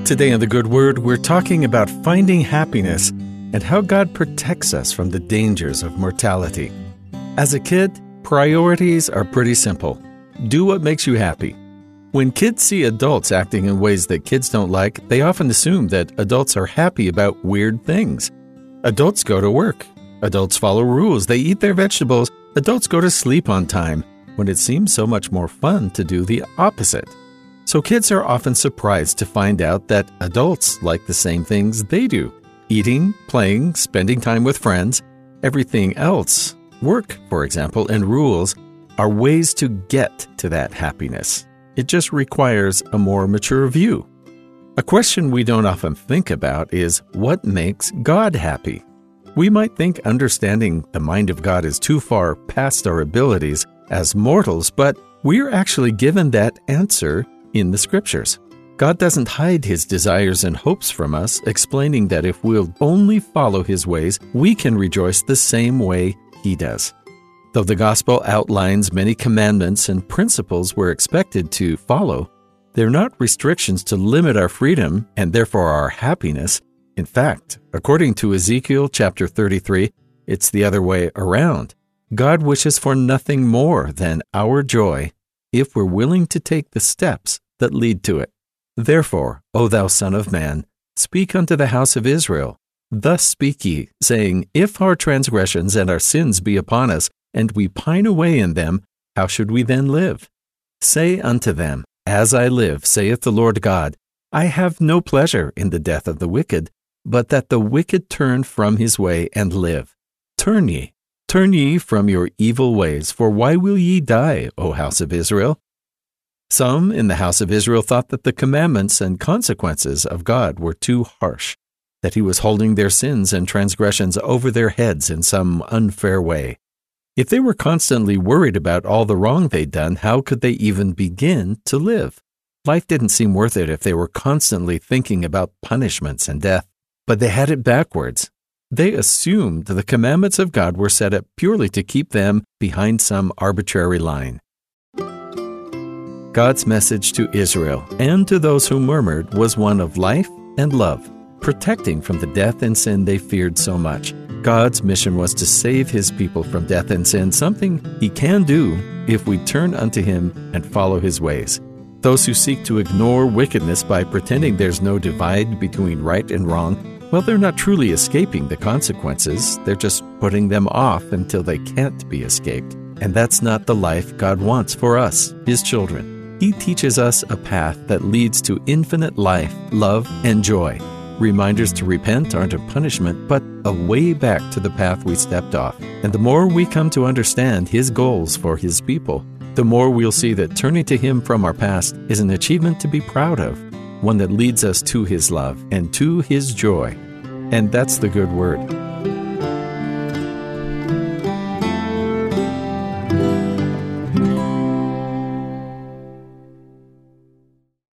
Today on The Good Word, we're talking about finding happiness and how God protects us from the dangers of mortality. As a kid, priorities are pretty simple. Do what makes you happy. When kids see adults acting in ways that kids don't like, they often assume that adults are happy about weird things. Adults go to work. Adults follow rules. They eat their vegetables. Adults go to sleep on time, when it seems so much more fun to do the opposite. So kids are often surprised to find out that adults like the same things they do. Eating, playing, spending time with friends, everything else, work, for example, and rules, are ways to get to that happiness. It just requires a more mature view. A question we don't often think about is, what makes God happy? We might think understanding the mind of God is too far past our abilities as mortals, but we're actually given that answer in the Scriptures. God doesn't hide His desires and hopes from us, explaining that if we'll only follow His ways, we can rejoice the same way He does. Though the Gospel outlines many commandments and principles we're expected to follow, they're not restrictions to limit our freedom and therefore our happiness. In fact, according to Ezekiel chapter 33, it's the other way around. God wishes for nothing more than our joy if we're willing to take the steps that lead to it. Therefore, O thou Son of Man, speak unto the house of Israel. Thus speak ye, saying, If our transgressions and our sins be upon us, and we pine away in them, how should we then live? Say unto them, As I live, saith the Lord God, I have no pleasure in the death of the wicked, but that the wicked turn from his way and live. Turn ye from your evil ways, for why will ye die, O house of Israel? Some in the house of Israel thought that the commandments and consequences of God were too harsh, that He was holding their sins and transgressions over their heads in some unfair way. If they were constantly worried about all the wrong they'd done, how could they even begin to live? Life didn't seem worth it if they were constantly thinking about punishments and death. But they had it backwards. They assumed the commandments of God were set up purely to keep them behind some arbitrary line. God's message to Israel and to those who murmured was one of life and love, protecting from the death and sin they feared so much. God's mission was to save His people from death and sin, something He can do if we turn unto Him and follow His ways. Those who seek to ignore wickedness by pretending there's no divide between right and wrong, well, they're not truly escaping the consequences. They're just putting them off until they can't be escaped. And that's not the life God wants for us, His children. He teaches us a path that leads to infinite life, love, and joy. Reminders to repent aren't a punishment, but a way back to the path we stepped off. And the more we come to understand His goals for His people, the more we'll see that turning to Him from our past is an achievement to be proud of, one that leads us to His love and to His joy. And that's the good word.